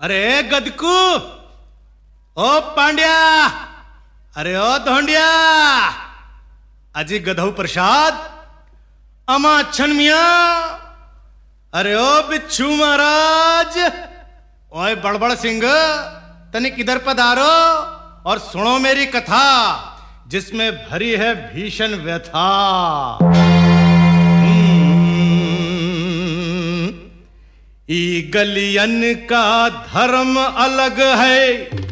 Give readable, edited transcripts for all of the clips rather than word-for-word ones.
अरे गदकू, ओ पांड्या, अरे ओ धोंडिया, अजी गधऊ प्रसाद, अमा छनमिया, अरे ओ बिच्छू महाराज, ओए बड़बड़ सिंह, तनिक इधर पधारो और सुनो मेरी कथा जिसमें भरी है भीषण व्यथा। ई गलियन का धर्म अलग है,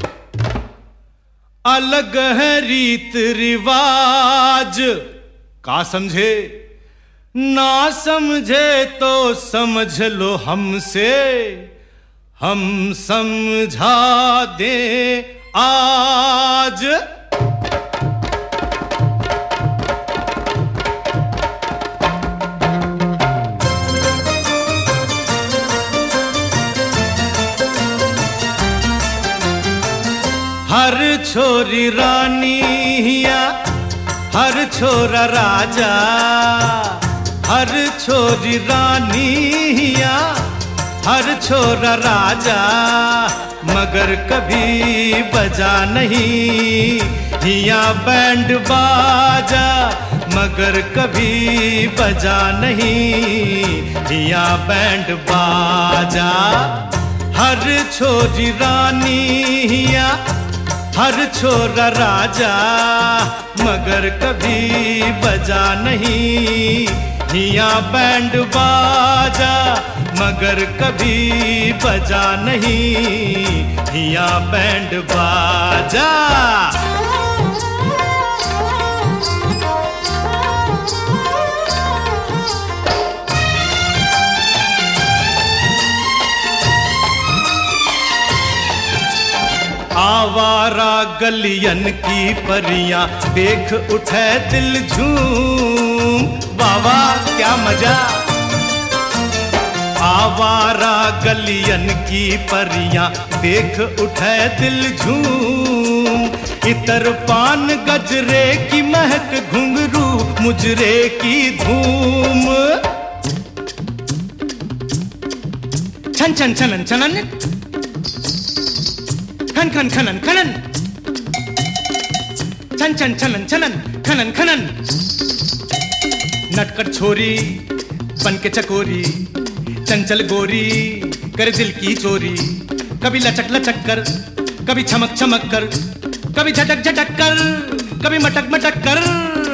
अलग है रीत रिवाज। का समझे ना समझे तो समझ लो हमसे, हम समझा दे आज। हर छोरी रानिया, हर छोरा राजा, हर छोरी रानिया, हर छोरा राजा, मगर कभी बजा नहीं हिया बैंड बाजा, मगर कभी बजा नहीं हिया बैंड बाजा। हर छोरी रानिया, हर छोरा राजा, मगर कभी बजा नहीं हिया बैंड बाजा, मगर कभी बजा नहीं हिया बैंड बाजा। आवारा गलियन की परियां देख उठे दिल झूम, वावा क्या मजा। आवारा गलियन की परियां देख उठे दिल झूम, इतर पान गजरे की महक घुंघरू मुजरे की धूम। छन छन छनन छनन, खन खन खनन खनन, छन छन छनन छनन, खनन खनन। नटखट छोरी बन के चकोरी, चंचल गोरी कर दिल की चोरी, कभी लचक लचक कर, कभी चमक चमक कर, कभी झटक झटक कर, कभी मटक मटक कर,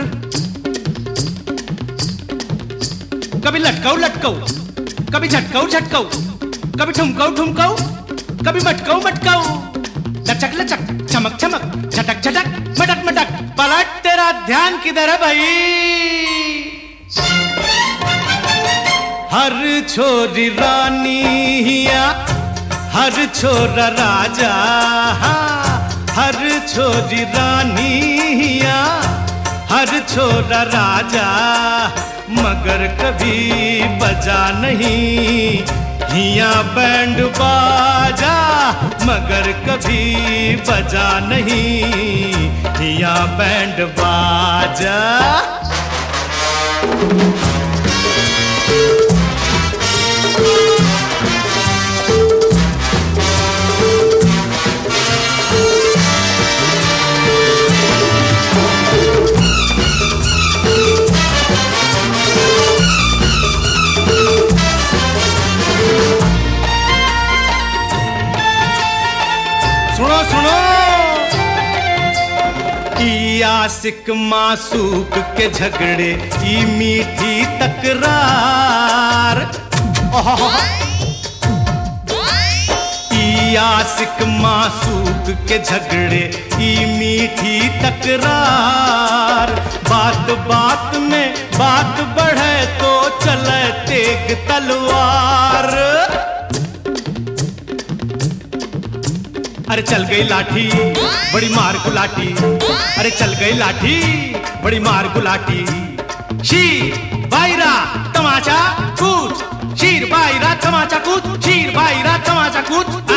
कभी लटकाऊ लटकाऊ, कभी झटकाऊ झटकाऊ, कभी ठुमकाऊ ठुमकाऊ, कभी मटकाऊ मटकाऊ। लचक लचक, चमक चमक, झटक झटक, मटक मटक। पलट तेरा ध्यान किधर है भाई? हर छोरी रानिया, हर छोरा राजा, हर छोरी रानिया, हर छोरा राजा, मगर कभी बजा नहीं हिया बैंड बाजा, मगर कभी बजा नहीं हिया बैंड बाजा। सुनो सुनो, ई आशिक मासूक के झगड़े, ई मीठी तकरार। ई आशिक मासूक के झगड़े, ई मीठी तकरार। बात बात में बात बढ़े तो चले तेग तलवार। अरे चल गई लाठी बड़ी मार गुलाटी, अरे चल गई लाठी बड़ी मार गुलाटी। शीर बायरा तमाचा कूद, शीर बायरा तमाचा कूद, शीर बायरा तमाचा कूद।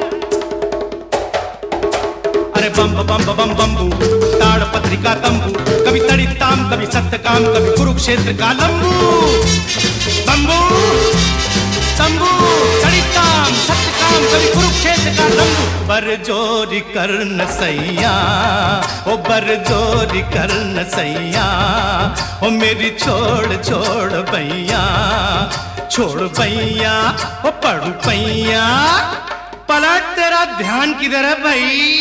अरे बम बम बम बम्बू ताड़पत्री का तंबू, कभी तड़िताम कभी सत्यकाम, कभी कुरुक्षेत्र का लंबू। बम्बू तंबू तड़िताम सत्यकाम, कभी कुरुक्षेत्र बरजोरी करन सैया, ओ बरजोरी करन सैया, ओ मेरी छोड़ छोड़ भैया, छोड़ भैया, ओ पड़ू पैया। पलट तेरा ध्यान किधर है भाई?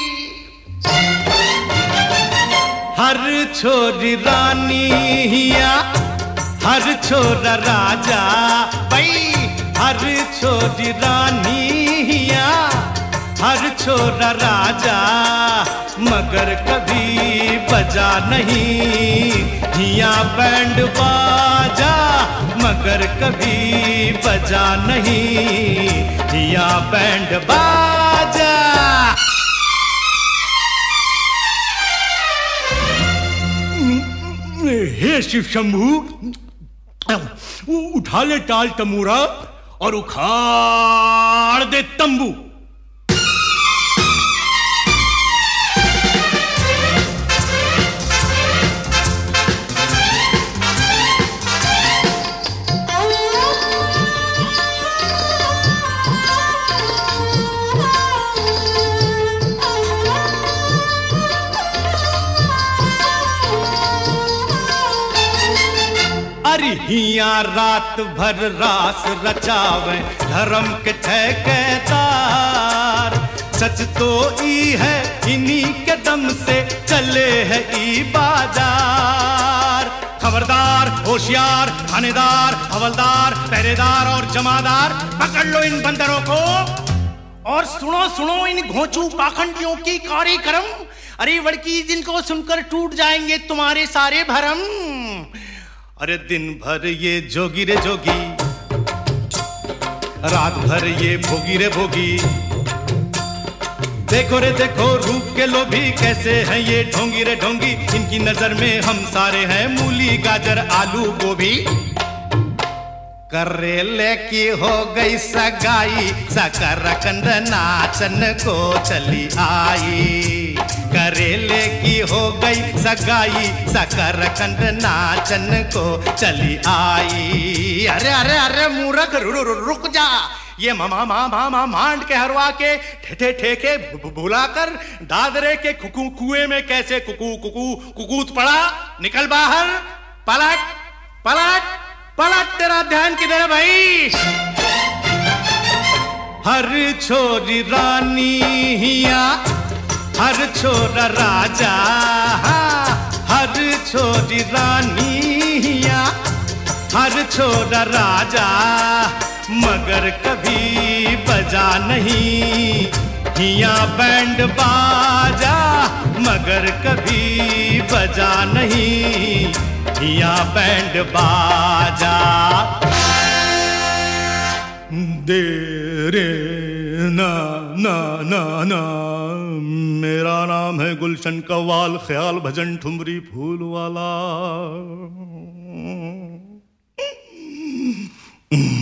हर छोरी रानी हिया, हर छोरा राजा भाई, हर छोरी रानी हिया, हर छोरा राजा, मगर कभी बजा नहीं हिया बैंड बाजा, मगर कभी बजा नहीं हिया बैंड बाजा। हे शिव शंभू, उठा ले टाल तमूरा और उखाड़ दे तंबू। अरे हिया रात भर रास रचावे धर्म के ठेकेदार, सच तो ई है इन्हीं के दम से चले है ई बाजार। खबरदार, होशियार, थानेदार, हवलदार, पहरेदार और जमादार, पकड़ लो इन बंदरों को और सुनो सुनो इन घोंचू पाखंडियों की कार्यक्रम। अरे वड़की, जिनको सुनकर टूट जाएंगे तुम्हारे सारे भरम। अरे दिन भर ये जोगी रे जोगी, रात भर ये भोगी रे भोगी, देखो रे देखो रूप के लोभी कैसे हैं ये ढोंगी रे ढोंगी। इनकी नजर में हम सारे हैं मूली गाजर आलू गोभी। करेले की हो गई सगाई, सकरकंद नाचन को चली आई। करेले की हो गई सगाई, सकरकंद नाचन को चली आई। अरे अरे अरे मूर्ख, रुक जा। ये मामा मामा मांड के हरवा के ठेठे ठेके भुलाकर दादरे के कुएं में कैसे कुकूत पड़ा। निकल बाहर, पलट पलट पलट, तेरा ध्यान किधर है भाई? हर छोरी रानी हिया, हर छोरा राजा, हर छोरी रानी हिया, हर छोरा राजा, मगर कभी बजा नहीं हिया बैंड बाजा, मगर कभी बजा नहीं हिया बैंड बाजा। दे रे ना ना ना ना, मेरा नाम है गुलशन कव्वाल, ख्याल भजन ठुमरी फूल वाला।